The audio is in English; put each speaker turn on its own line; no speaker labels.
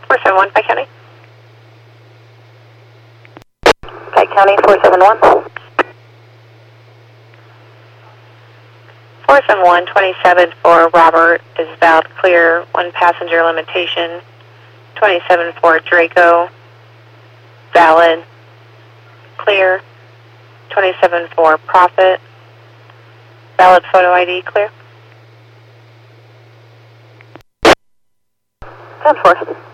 471, Pike County.
Pike County, 471.
471, 27 for Robert is valid clear, 1 passenger limitation. 27 for Draco, valid, clear. 27 for Prophet, valid photo ID, clear.
10-4.